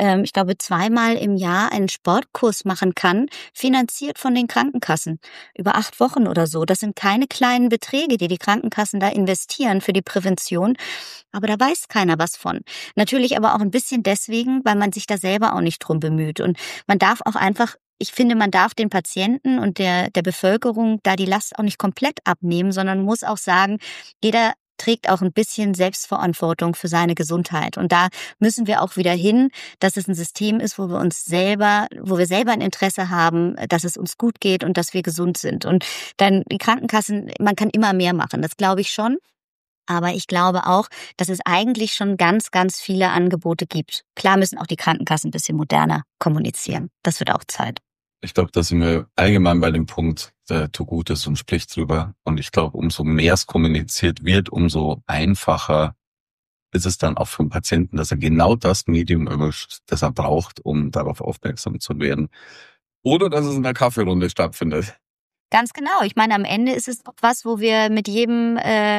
2-mal im Jahr einen Sportkurs machen kann, finanziert von den Krankenkassen. Über 8 Wochen oder so. Das sind keine kleinen Beträge, die Krankenkassen da investieren für die Prävention. Aber da weiß keiner was von. Natürlich aber auch ein bisschen deswegen, weil man sich da selber auch nicht drum bemüht. Und man darf auch einfach, ich finde, man darf den Patienten und der Bevölkerung da die Last auch nicht komplett abnehmen, sondern muss auch sagen, jeder trägt auch ein bisschen Selbstverantwortung für seine Gesundheit. Und da müssen wir auch wieder hin, dass es ein System ist, wo wir selber ein Interesse haben, dass es uns gut geht und dass wir gesund sind. Und dann die Krankenkassen, man kann immer mehr machen, das glaube ich schon. Aber ich glaube auch, dass es eigentlich schon ganz, ganz viele Angebote gibt. Klar müssen auch die Krankenkassen ein bisschen moderner kommunizieren. Das wird auch Zeit. Ich glaube, da sind wir allgemein bei dem Punkt, tu Gutes und sprich drüber. Und ich glaube, umso mehr es kommuniziert wird, umso einfacher ist es dann auch für den Patienten, dass er genau das Medium erwischt, das er braucht, um darauf aufmerksam zu werden. Oder dass es in der Kaffeerunde stattfindet. Ganz genau. Ich meine, am Ende ist es auch was, wo wir mit jedem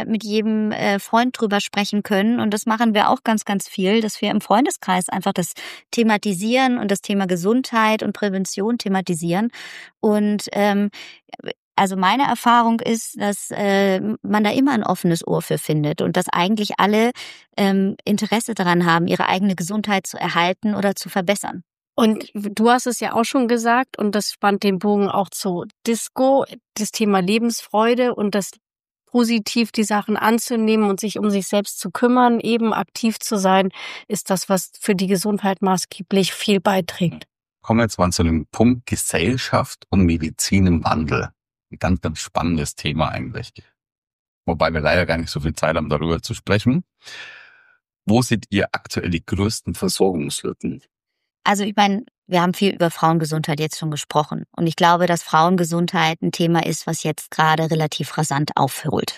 Freund drüber sprechen können. Und das machen wir auch ganz, ganz viel, dass wir im Freundeskreis einfach das thematisieren und das Thema Gesundheit und Prävention thematisieren. Und also meine Erfahrung ist, dass man da immer ein offenes Ohr für findet und dass eigentlich alle Interesse daran haben, ihre eigene Gesundheit zu erhalten oder zu verbessern. Und du hast es ja auch schon gesagt, und das spannt den Bogen auch zu Disco, das Thema Lebensfreude und das positiv die Sachen anzunehmen und sich um sich selbst zu kümmern, eben aktiv zu sein, ist das, was für die Gesundheit maßgeblich viel beiträgt. Kommen wir jetzt mal zu dem Punkt Gesellschaft und Medizin im Wandel. Ein ganz, ganz spannendes Thema eigentlich. Wobei wir leider gar nicht so viel Zeit haben, darüber zu sprechen. Wo seht ihr aktuell die größten Versorgungslücken? Also ich meine, wir haben viel über Frauengesundheit jetzt schon gesprochen. Und ich glaube, dass Frauengesundheit ein Thema ist, was jetzt gerade relativ rasant aufholt.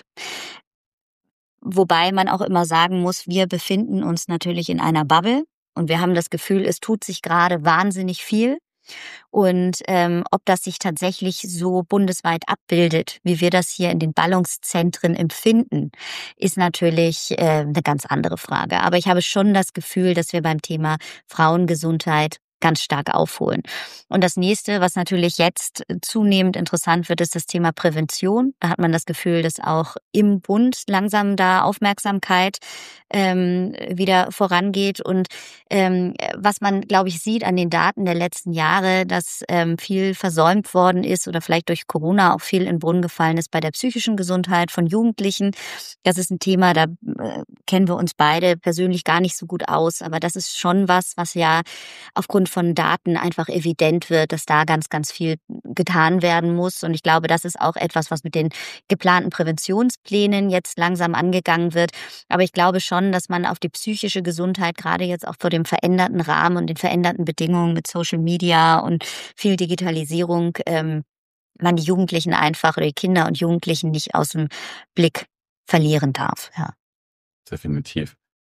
Wobei man auch immer sagen muss, wir befinden uns natürlich in einer Bubble. Und wir haben das Gefühl, es tut sich gerade wahnsinnig viel. Und ob das sich tatsächlich so bundesweit abbildet, wie wir das hier in den Ballungszentren empfinden, ist natürlich eine ganz andere Frage. Aber ich habe schon das Gefühl, dass wir beim Thema Frauengesundheit ganz stark aufholen. Und das nächste, was natürlich jetzt zunehmend interessant wird, ist das Thema Prävention. Da hat man das Gefühl, dass auch im Bund langsam da Aufmerksamkeit wieder vorangeht. Und was man, glaube ich, sieht an den Daten der letzten Jahre, dass viel versäumt worden ist oder vielleicht durch Corona auch viel in den Brunnen gefallen ist bei der psychischen Gesundheit von Jugendlichen. Das ist ein Thema, da kennen wir uns beide persönlich gar nicht so gut aus. Aber das ist schon was ja aufgrund von Daten einfach evident wird, dass da ganz, ganz viel getan werden muss. Und ich glaube, das ist auch etwas, was mit den geplanten Präventionsplänen jetzt langsam angegangen wird. Aber ich glaube schon, dass man auf die psychische Gesundheit, gerade jetzt auch vor dem veränderten Rahmen und den veränderten Bedingungen mit Social Media und viel Digitalisierung, man die Jugendlichen einfach oder die Kinder und Jugendlichen nicht aus dem Blick verlieren darf. Ja. Definitiv.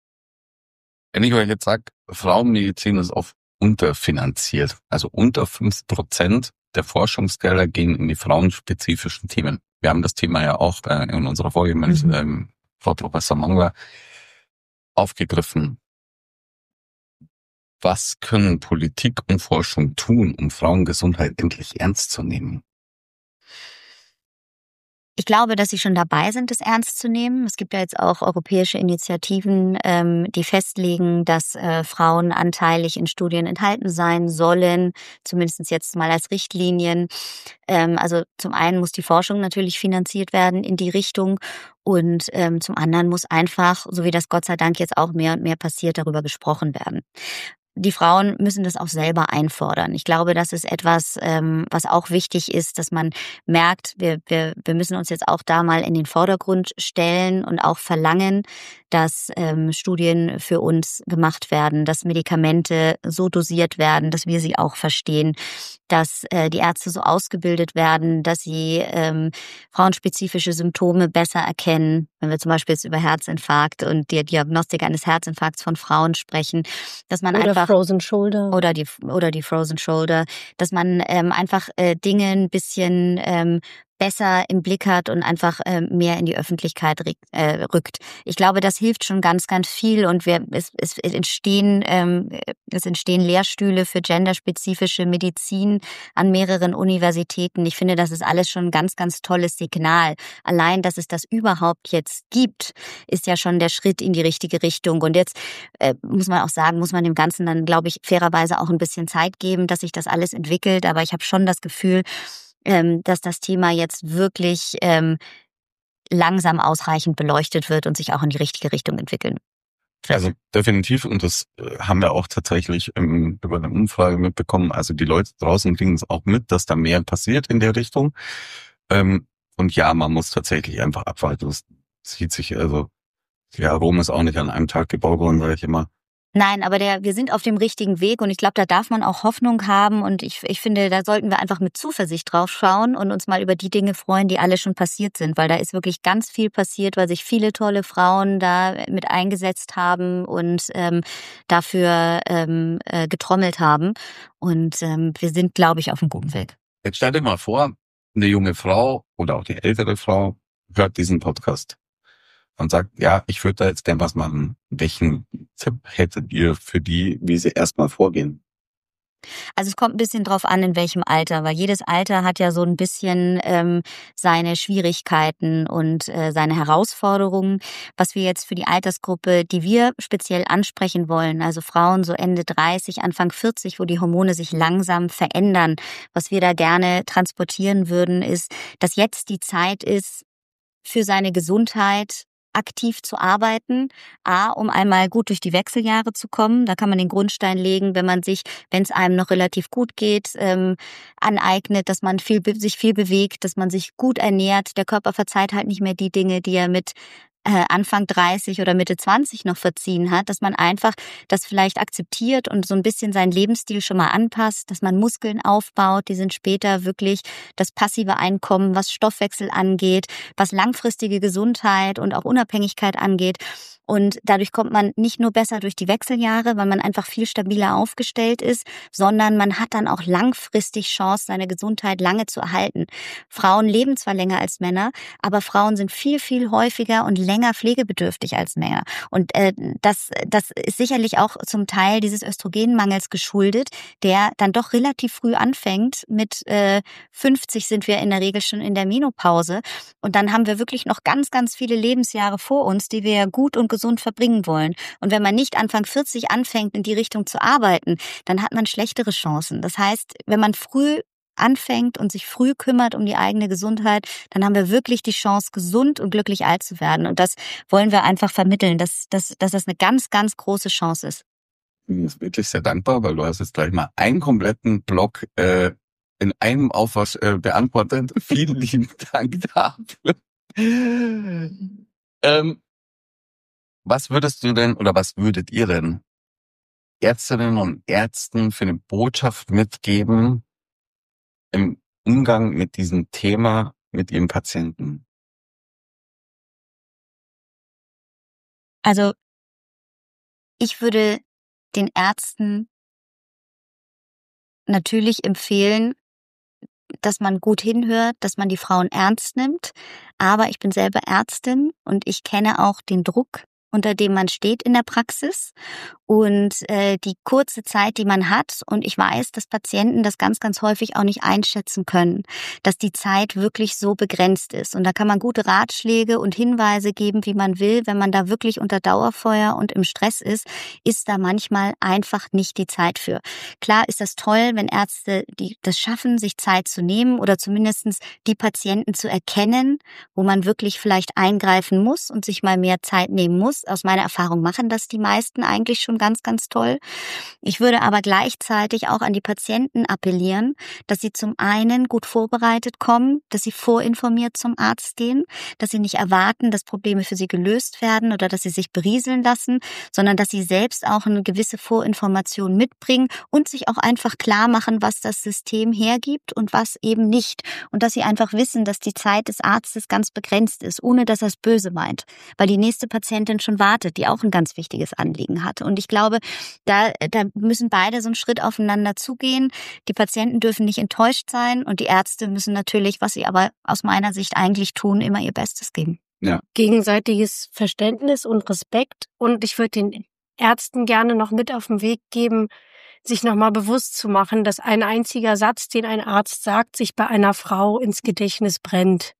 Wenn ich euch jetzt sage, Frauenmedizin ist oft unterfinanziert. Also unter 5% der Forschungsgelder gehen in die frauenspezifischen Themen. Wir haben das Thema ja auch in unserer Folge mit Frau Professor Mangler aufgegriffen. Was können Politik und Forschung tun, um Frauengesundheit endlich ernst zu nehmen? Ich glaube, dass sie schon dabei sind, es ernst zu nehmen. Es gibt ja jetzt auch europäische Initiativen, die festlegen, dass Frauen anteilig in Studien enthalten sein sollen, zumindest jetzt mal als Richtlinien. Also zum einen muss die Forschung natürlich finanziert werden in die Richtung und zum anderen muss einfach, so wie das Gott sei Dank jetzt auch mehr und mehr passiert, darüber gesprochen werden. Die Frauen müssen das auch selber einfordern. Ich glaube, das ist etwas, was auch wichtig ist, dass man merkt, wir müssen uns jetzt auch da mal in den Vordergrund stellen und auch verlangen, dass Studien für uns gemacht werden, dass Medikamente so dosiert werden, dass wir sie auch verstehen, dass die Ärzte so ausgebildet werden, dass sie frauenspezifische Symptome besser erkennen. Wenn wir zum Beispiel jetzt über Herzinfarkt und die Diagnostik eines Herzinfarkts von Frauen sprechen, dass man einfach Frozen Shoulder oder die Frozen Shoulder, dass man einfach Dinge ein bisschen besser im Blick hat und einfach mehr in die Öffentlichkeit rückt. Ich glaube, das hilft schon ganz, ganz viel und es entstehen Lehrstühle für genderspezifische Medizin an mehreren Universitäten. Ich finde, das ist alles schon ein ganz, ganz tolles Signal. Allein, dass es das überhaupt jetzt gibt, ist ja schon der Schritt in die richtige Richtung. Und jetzt muss man auch sagen, muss man dem Ganzen dann, glaube ich, fairerweise auch ein bisschen Zeit geben, dass sich das alles entwickelt. Aber ich habe schon das Gefühl, dass das Thema jetzt wirklich langsam ausreichend beleuchtet wird und sich auch in die richtige Richtung entwickeln. Also definitiv, und das haben wir auch tatsächlich über eine Umfrage mitbekommen. Also die Leute draußen kriegen es auch mit, dass da mehr passiert in der Richtung. Und ja, man muss tatsächlich einfach abwarten. Das sieht sich, also ja, Rom ist auch nicht an einem Tag gebaut worden, sage ich immer. Nein, aber wir sind auf dem richtigen Weg und ich glaube, da darf man auch Hoffnung haben und ich finde, da sollten wir einfach mit Zuversicht drauf schauen und uns mal über die Dinge freuen, die alle schon passiert sind, weil da ist wirklich ganz viel passiert, weil sich viele tolle Frauen da mit eingesetzt haben und dafür getrommelt haben und wir sind, glaube ich, auf einem guten Weg. Jetzt stell dir mal vor, eine junge Frau oder auch die ältere Frau hört diesen Podcast und sagt, ja, ich würde da jetzt gern was machen. Welchen Tipp hättet ihr für die, wie sie erstmal vorgehen? Also es kommt ein bisschen drauf an, in welchem Alter, weil jedes Alter hat ja so ein bisschen seine Schwierigkeiten und seine Herausforderungen. Was wir jetzt für die Altersgruppe, die wir speziell ansprechen wollen, also Frauen so Ende 30, Anfang 40, wo die Hormone sich langsam verändern, was wir da gerne transportieren würden, ist, dass jetzt die Zeit ist, für seine Gesundheit aktiv zu arbeiten. Um einmal gut durch die Wechseljahre zu kommen. Da kann man den Grundstein legen, wenn man sich, wenn es einem noch relativ gut geht, aneignet, dass man sich viel bewegt, dass man sich gut ernährt. Der Körper verzeiht halt nicht mehr die Dinge, die er mit Anfang 30 oder Mitte 20 noch verziehen hat, dass man einfach das vielleicht akzeptiert und so ein bisschen seinen Lebensstil schon mal anpasst, dass man Muskeln aufbaut, die sind später wirklich das passive Einkommen, was Stoffwechsel angeht, was langfristige Gesundheit und auch Unabhängigkeit angeht. Und dadurch kommt man nicht nur besser durch die Wechseljahre, weil man einfach viel stabiler aufgestellt ist, sondern man hat dann auch langfristig Chance, seine Gesundheit lange zu erhalten. Frauen leben zwar länger als Männer, aber Frauen sind viel, viel häufiger und länger pflegebedürftig als Männer. Und das ist sicherlich auch zum Teil dieses Östrogenmangels geschuldet, der dann doch relativ früh anfängt. Mit 50 sind wir in der Regel schon in der Menopause. Und dann haben wir wirklich noch ganz, ganz viele Lebensjahre vor uns, die wir gut und gesund verbringen wollen. Und wenn man nicht Anfang 40 anfängt, in die Richtung zu arbeiten, dann hat man schlechtere Chancen. Das heißt, wenn man früh anfängt und sich früh kümmert um die eigene Gesundheit, dann haben wir wirklich die Chance, gesund und glücklich alt zu werden. Und das wollen wir einfach vermitteln, dass das eine ganz, ganz große Chance ist. Ich bin jetzt wirklich sehr dankbar, weil du hast jetzt gleich mal einen kompletten Block in einem Aufwasch beantwortet. Vielen lieben Dank dafür. Was würdest du denn oder was würdet ihr denn Ärztinnen und Ärzten für eine Botschaft mitgeben im Umgang mit diesem Thema mit ihren Patienten? Also ich würde den Ärzten natürlich empfehlen, dass man gut hinhört, dass man die Frauen ernst nimmt. Aber ich bin selber Ärztin und ich kenne auch den Druck, unter dem man steht in der Praxis und die kurze Zeit, die man hat. Und ich weiß, dass Patienten das ganz, ganz häufig auch nicht einschätzen können, dass die Zeit wirklich so begrenzt ist. Und da kann man gute Ratschläge und Hinweise geben, wie man will. Wenn man da wirklich unter Dauerfeuer und im Stress ist da manchmal einfach nicht die Zeit für. Klar ist das toll, wenn Ärzte das schaffen, sich Zeit zu nehmen oder zumindestens die Patienten zu erkennen, wo man wirklich vielleicht eingreifen muss und sich mal mehr Zeit nehmen muss. Aus meiner Erfahrung machen das die meisten eigentlich schon ganz, ganz toll. Ich würde aber gleichzeitig auch an die Patienten appellieren, dass sie zum einen gut vorbereitet kommen, dass sie vorinformiert zum Arzt gehen, dass sie nicht erwarten, dass Probleme für sie gelöst werden oder dass sie sich berieseln lassen, sondern dass sie selbst auch eine gewisse Vorinformation mitbringen und sich auch einfach klar machen, was das System hergibt und was eben nicht. Und dass sie einfach wissen, dass die Zeit des Arztes ganz begrenzt ist, ohne dass er es böse meint, weil die nächste Patientin schon wartet, die auch ein ganz wichtiges Anliegen hat. Und ich glaube, da müssen beide so einen Schritt aufeinander zugehen. Die Patienten dürfen nicht enttäuscht sein und die Ärzte müssen natürlich, was sie aber aus meiner Sicht eigentlich tun, immer ihr Bestes geben. Ja. Gegenseitiges Verständnis und Respekt. Und ich würde den Ärzten gerne noch mit auf den Weg geben, sich nochmal bewusst zu machen, dass ein einziger Satz, den ein Arzt sagt, sich bei einer Frau ins Gedächtnis brennt.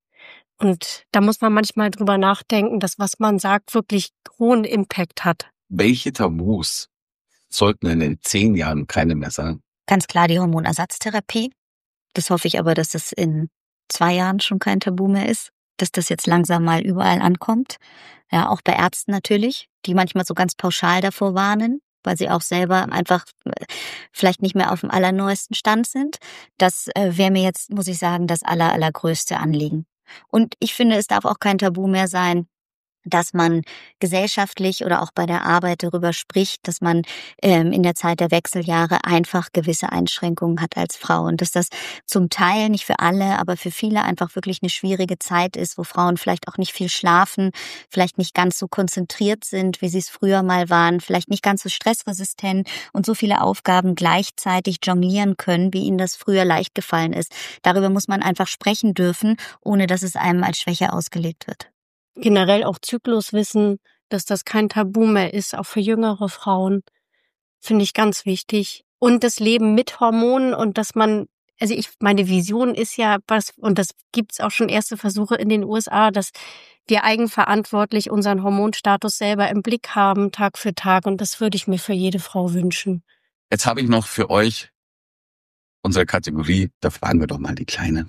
Und da muss man manchmal drüber nachdenken, dass was man sagt wirklich hohen Impact hat. Welche Tabus sollten in den 10 Jahren keine mehr sein? Ganz klar die Hormonersatztherapie. Das hoffe ich aber, dass das in 2 Jahren schon kein Tabu mehr ist, dass das jetzt langsam mal überall ankommt. Ja, auch bei Ärzten natürlich, die manchmal so ganz pauschal davor warnen, weil sie auch selber einfach vielleicht nicht mehr auf dem allerneuesten Stand sind. Das wäre mir jetzt, muss ich sagen, das allergrößte Anliegen. Und ich finde, es darf auch kein Tabu mehr sein, dass man gesellschaftlich oder auch bei der Arbeit darüber spricht, dass man in der Zeit der Wechseljahre einfach gewisse Einschränkungen hat als Frau und dass das zum Teil nicht für alle, aber für viele einfach wirklich eine schwierige Zeit ist, wo Frauen vielleicht auch nicht viel schlafen, vielleicht nicht ganz so konzentriert sind, wie sie es früher mal waren, vielleicht nicht ganz so stressresistent und so viele Aufgaben gleichzeitig jonglieren können, wie ihnen das früher leicht gefallen ist. Darüber muss man einfach sprechen dürfen, ohne dass es einem als Schwäche ausgelegt wird. Generell auch Zykluswissen, dass das kein Tabu mehr ist, auch für jüngere Frauen, finde ich ganz wichtig. Und das Leben mit Hormonen und dass man, also meine Vision ist ja was, und das gibt's auch schon erste Versuche in den USA, dass wir eigenverantwortlich unseren Hormonstatus selber im Blick haben, Tag für Tag. Und das würde ich mir für jede Frau wünschen. Jetzt habe ich noch für euch unsere Kategorie, da fragen wir doch mal die Kleine.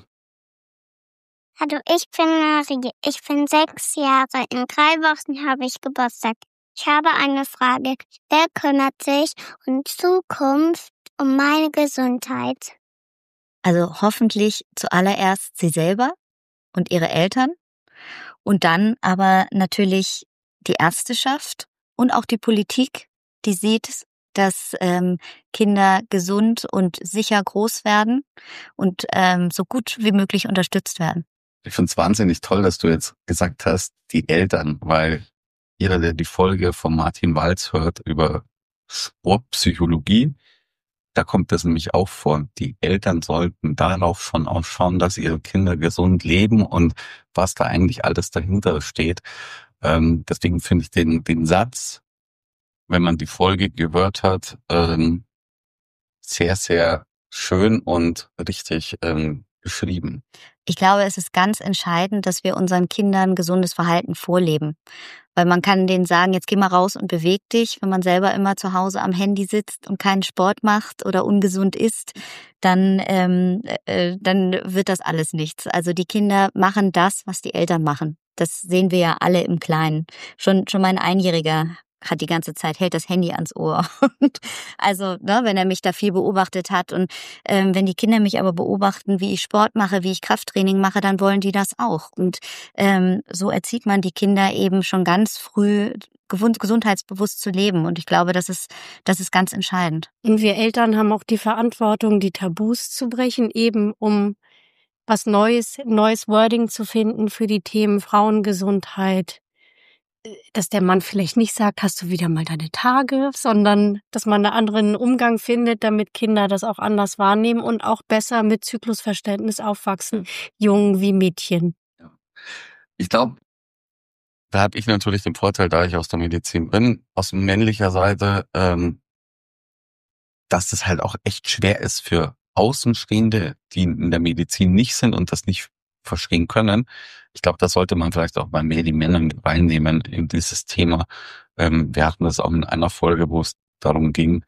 Hallo, ich bin Marie. Ich bin 6 Jahre. In 3 Wochen habe ich Geburtstag. Ich habe eine Frage. Wer kümmert sich in Zukunft um meine Gesundheit? Also hoffentlich zuallererst sie selber und ihre Eltern und dann aber natürlich die Ärzteschaft und auch die Politik, die sieht, dass Kinder gesund und sicher groß werden und so gut wie möglich unterstützt werden. Ich finde es wahnsinnig toll, dass du jetzt gesagt hast, die Eltern, weil jeder, der die Folge von Martin Walz hört über Sportpsychologie, da kommt das nämlich auch vor. Die Eltern sollten darauf schon auch schauen, dass ihre Kinder gesund leben und was da eigentlich alles dahinter steht. Deswegen finde ich den Satz, wenn man die Folge gehört hat, sehr, sehr schön und richtig beschrieben. Ich glaube, es ist ganz entscheidend, dass wir unseren Kindern gesundes Verhalten vorleben. Weil man kann denen sagen, jetzt geh mal raus und beweg dich. Wenn man selber immer zu Hause am Handy sitzt und keinen Sport macht oder ungesund isst, dann wird das alles nichts. Also die Kinder machen das, was die Eltern machen. Das sehen wir ja alle im Kleinen. Schon mein Einjähriger hat die ganze Zeit, hält das Handy ans Ohr. Und also, wenn er mich da viel beobachtet hat und wenn die Kinder mich aber beobachten, wie ich Sport mache, wie ich Krafttraining mache, dann wollen die das auch. Und so erzieht man die Kinder eben schon ganz früh gesundheitsbewusst zu leben. Und ich glaube, das ist ganz entscheidend. Und wir Eltern haben auch die Verantwortung, die Tabus zu brechen, eben um was neues Wording zu finden für die Themen Frauengesundheit. Dass der Mann vielleicht nicht sagt, hast du wieder mal deine Tage, sondern dass man einen anderen Umgang findet, damit Kinder das auch anders wahrnehmen und auch besser mit Zyklusverständnis aufwachsen, Jungen wie Mädchen. Ich glaube, da habe ich natürlich den Vorteil, da ich aus der Medizin bin, aus männlicher Seite, dass es halt auch echt schwer ist für Außenstehende, die in der Medizin nicht sind und das nicht verstehen können. Ich glaube, das sollte man vielleicht auch bei mehr die Männer mit reinnehmen in dieses Thema. Wir hatten das auch in einer Folge, wo es darum ging,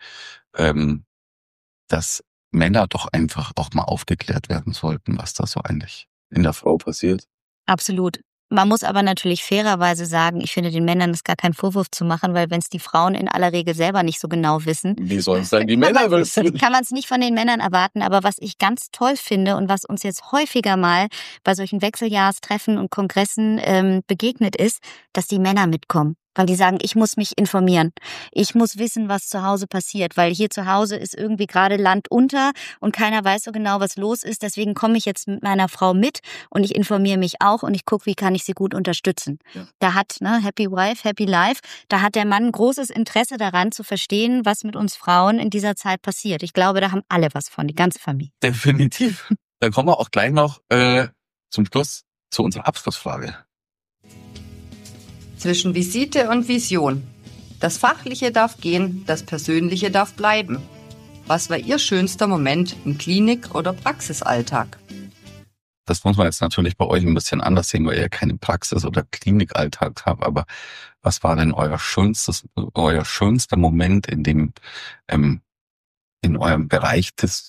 dass Männer doch einfach auch mal aufgeklärt werden sollten, was da so eigentlich in der Frau passiert. Absolut. Man muss aber natürlich fairerweise sagen, ich finde den Männern ist gar kein Vorwurf zu machen, weil wenn es die Frauen in aller Regel selber nicht so genau wissen, wie sollen es dann die Männer wissen? Kann man es nicht von den Männern erwarten. Aber was ich ganz toll finde und was uns jetzt häufiger mal bei solchen Wechseljahrstreffen und Kongressen begegnet ist, dass die Männer mitkommen. Weil die sagen, ich muss mich informieren. Ich muss wissen, was zu Hause passiert. Weil hier zu Hause ist irgendwie gerade Land unter und keiner weiß so genau, was los ist. Deswegen komme ich jetzt mit meiner Frau mit und ich informiere mich auch und ich gucke, wie kann ich sie gut unterstützen. Ja. Da hat, Happy Wife, Happy Life, da hat der Mann großes Interesse daran zu verstehen, was mit uns Frauen in dieser Zeit passiert. Ich glaube, da haben alle was von, die ganze Familie. Definitiv. Dann kommen wir auch gleich noch zum Schluss zu unserer Abschlussfrage. Zwischen Visite und Vision. Das Fachliche darf gehen, das Persönliche darf bleiben. Was war Ihr schönster Moment im Klinik- oder Praxisalltag? Das muss man jetzt natürlich bei euch ein bisschen anders sehen, weil ihr keinen Praxis- oder Klinikalltag habt. Aber was war denn euer schönster Moment in dem in eurem Bereich des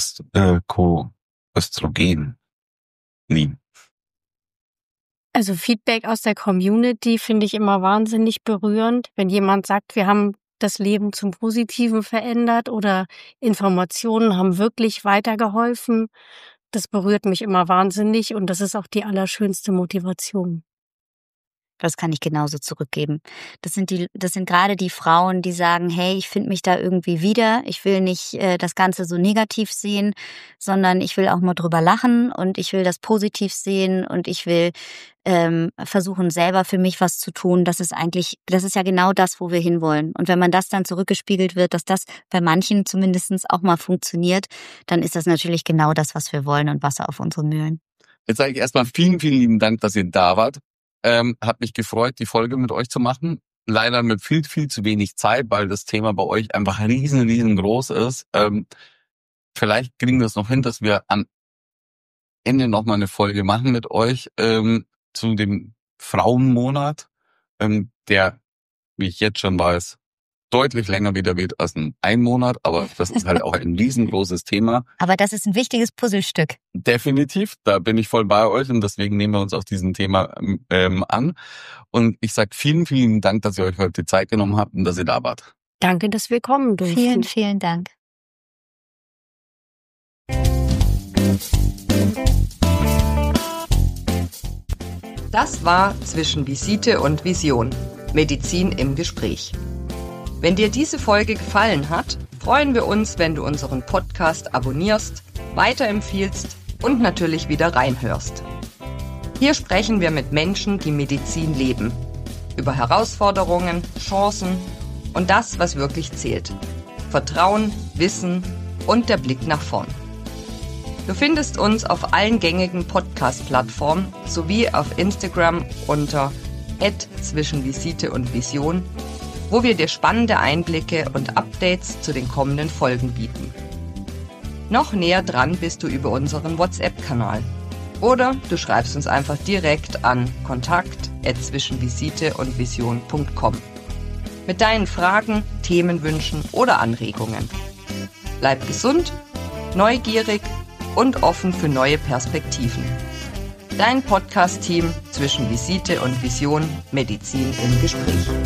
Östrogen? Also Feedback aus der Community finde ich immer wahnsinnig berührend, wenn jemand sagt, wir haben das Leben zum Positiven verändert oder Informationen haben wirklich weitergeholfen. Das berührt mich immer wahnsinnig und das ist auch die allerschönste Motivation. Das kann ich genauso zurückgeben. Das sind gerade die Frauen, die sagen, hey, ich finde mich da irgendwie wieder. Ich will nicht das Ganze so negativ sehen, sondern ich will auch mal drüber lachen und ich will das positiv sehen und ich will versuchen, selber für mich was zu tun. Das ist ja genau das, wo wir hinwollen. Und wenn man das dann zurückgespiegelt wird, dass das bei manchen zumindest auch mal funktioniert, dann ist das natürlich genau das, was wir wollen und Wasser auf unsere Mühlen. Jetzt sage ich erstmal vielen, vielen lieben Dank, dass ihr da wart. Hat mich gefreut, die Folge mit euch zu machen. Leider mit viel, viel zu wenig Zeit, weil das Thema bei euch einfach riesengroß ist. Vielleicht kriegen wir es noch hin, dass wir am Ende nochmal eine Folge machen mit euch zu dem Frauenmonat, der, wie ich jetzt schon weiß, deutlich länger wieder wird als ein Monat, aber das ist halt auch ein riesengroßes Thema. Aber das ist ein wichtiges Puzzlestück. Definitiv, da bin ich voll bei euch und deswegen nehmen wir uns auch diesem Thema an. Und ich sage vielen, vielen Dank, dass ihr euch heute die Zeit genommen habt und dass ihr da wart. Danke, dass wir kommen durften. Vielen, vielen Dank. Das war Zwischen Visite und Vision. Medizin im Gespräch. Wenn dir diese Folge gefallen hat, freuen wir uns, wenn du unseren Podcast abonnierst, weiterempfiehlst und natürlich wieder reinhörst. Hier sprechen wir mit Menschen, die Medizin leben. Über Herausforderungen, Chancen und das, was wirklich zählt. Vertrauen, Wissen und der Blick nach vorn. Du findest uns auf allen gängigen Podcast-Plattformen sowie auf Instagram unter @zwischenvisite und Vision, wo wir dir spannende Einblicke und Updates zu den kommenden Folgen bieten. Noch näher dran bist du über unseren WhatsApp-Kanal. Oder du schreibst uns einfach direkt an kontakt@zwischenvisiteundvision.com mit deinen Fragen, Themenwünschen oder Anregungen. Bleib gesund, neugierig und offen für neue Perspektiven. Dein Podcast-Team zwischen Visite und Vision, Medizin im Gespräch.